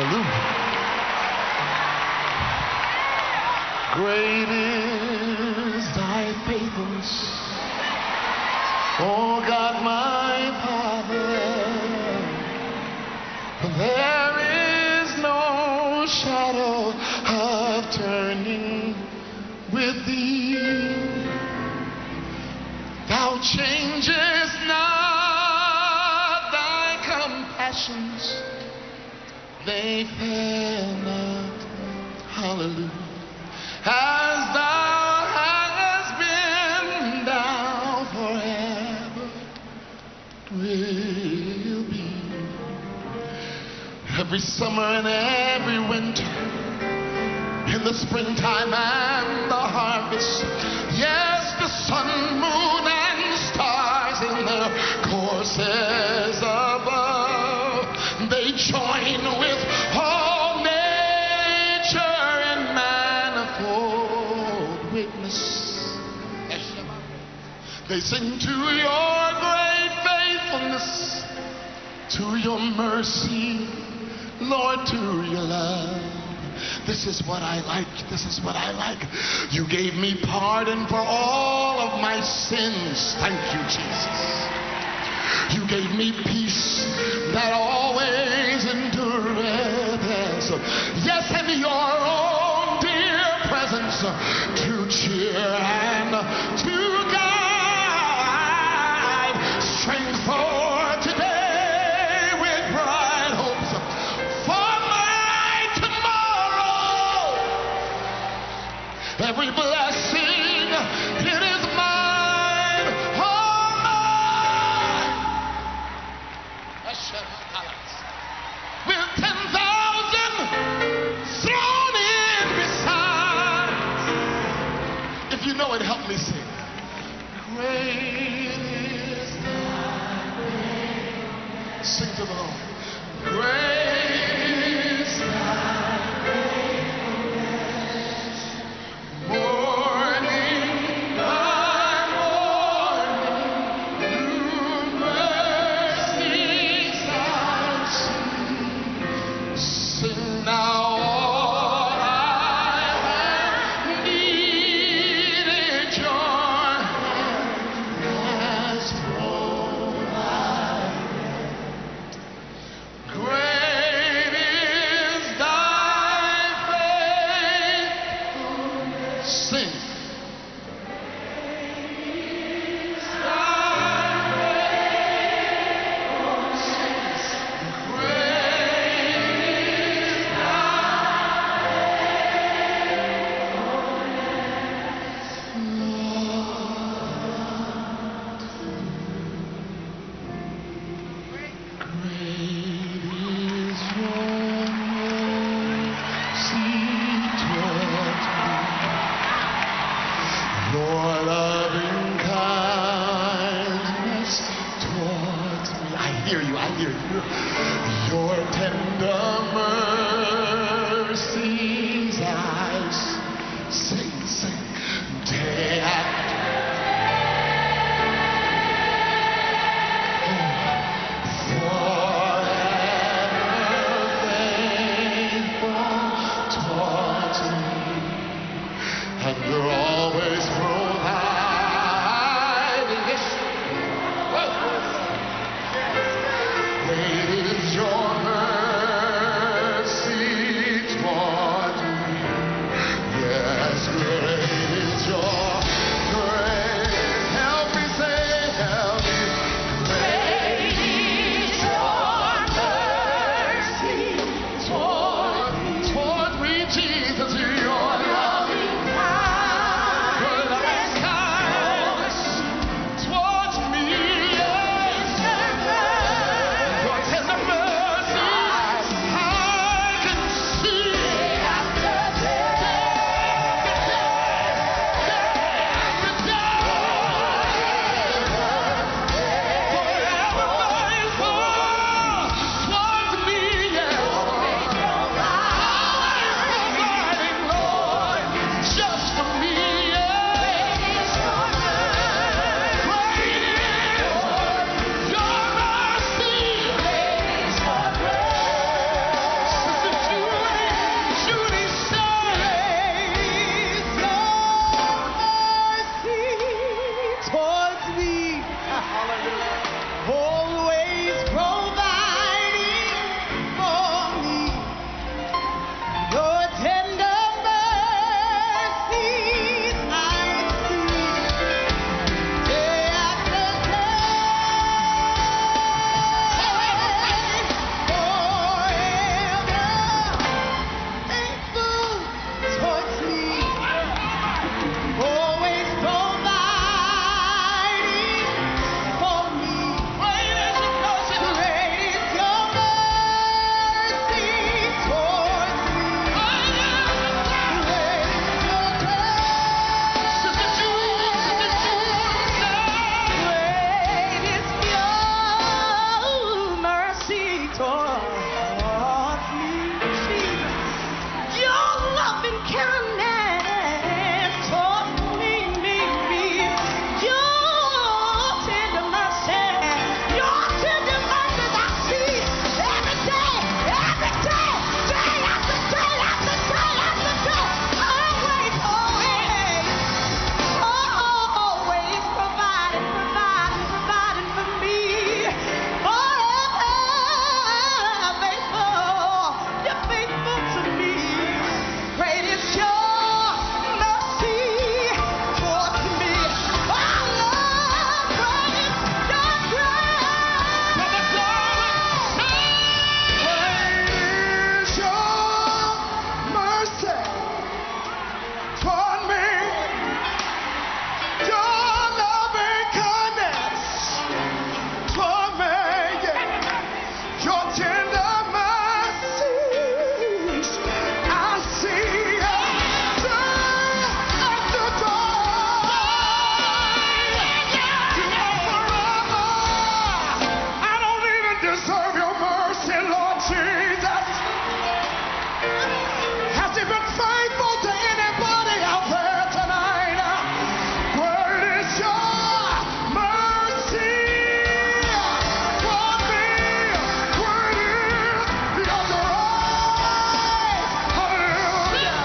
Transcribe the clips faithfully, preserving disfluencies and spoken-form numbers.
Hallelujah. Great is thy faithfulness, oh God, my Father. There is no shadow of turning with thee. Thou changest not, thy compassions, they fail not. Hallelujah. As thou hast been, thou forever will be. Every summer and every winter, in the springtime and the harvest, yes, the sun, moon, and stars in their courses above, they join with all nature in manifold witness. They sing to your great faithfulness, to your mercy, Lord, to your love. This is what I like. This is what I like. You gave me pardon for all of my sins. Thank you, Jesus. You gave me peace that always endureth. Yes, and your own dear presence to cheer and to guide. Strength for today with bright hopes for my tomorrow. Every blessing, it is mine, all mine. With ten thousand thrown in beside. If you know it, help me sing. Great is thy name. Sing to the Lord. Great is thy faithfulness. Morning by morning, new mercies I see. Sing now all I have needed, your hand has provided. Great is thy faithfulness. Sing. Your loving kindness towards me. I hear you, I hear you. Your tender mercies I sing, sing, day after and you're always providing. Yes. Great is your mercy deserve your mercy, Lord Jesus. Has he been faithful to anybody out there tonight? Great is your mercy toward me. Great is your grace. Hallelujah.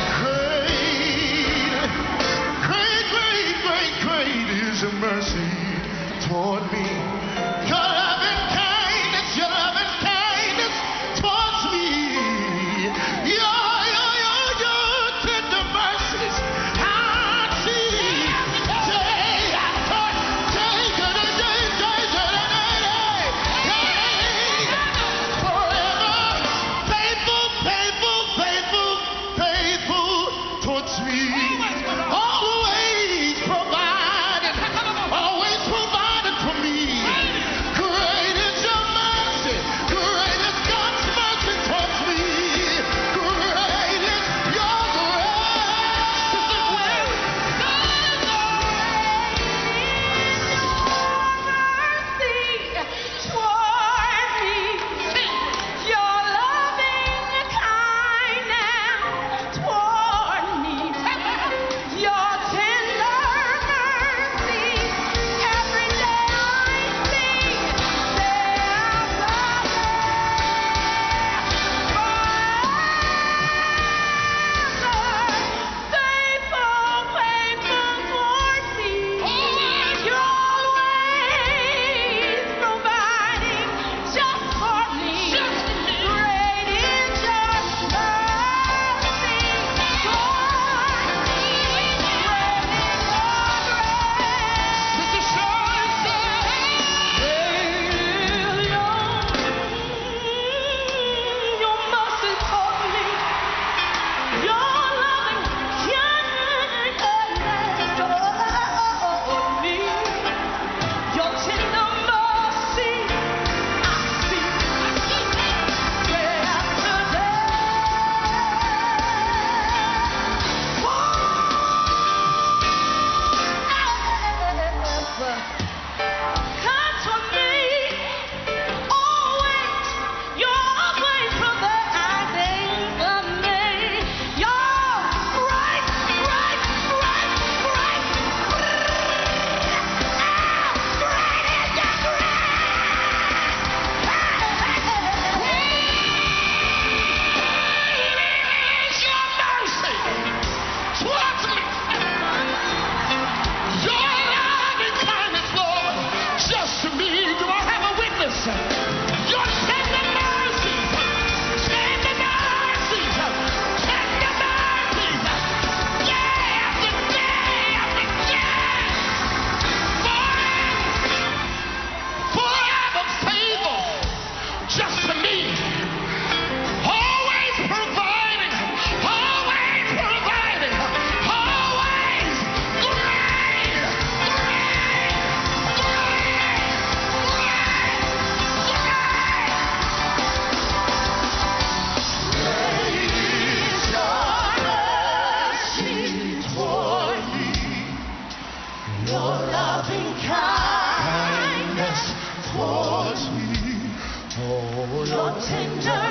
Great, great, great, great, great is your mercy toward me. Your loving kindness, your loving kindness towards me. Your, your, your, your tender mercies I see day after day, day, day, day, day, day, day, forever faithful, faithful, faithful, faithful towards me. Always provided, always provided for me. Great is your mercy. Great is God's mercy towards me. Great is your Your tender mercies, tender mercies, tender mercies, day after day after day, forever, forever faithful, just to me, always providing, always providing, always great, your loving kindness towards me, oh, your tender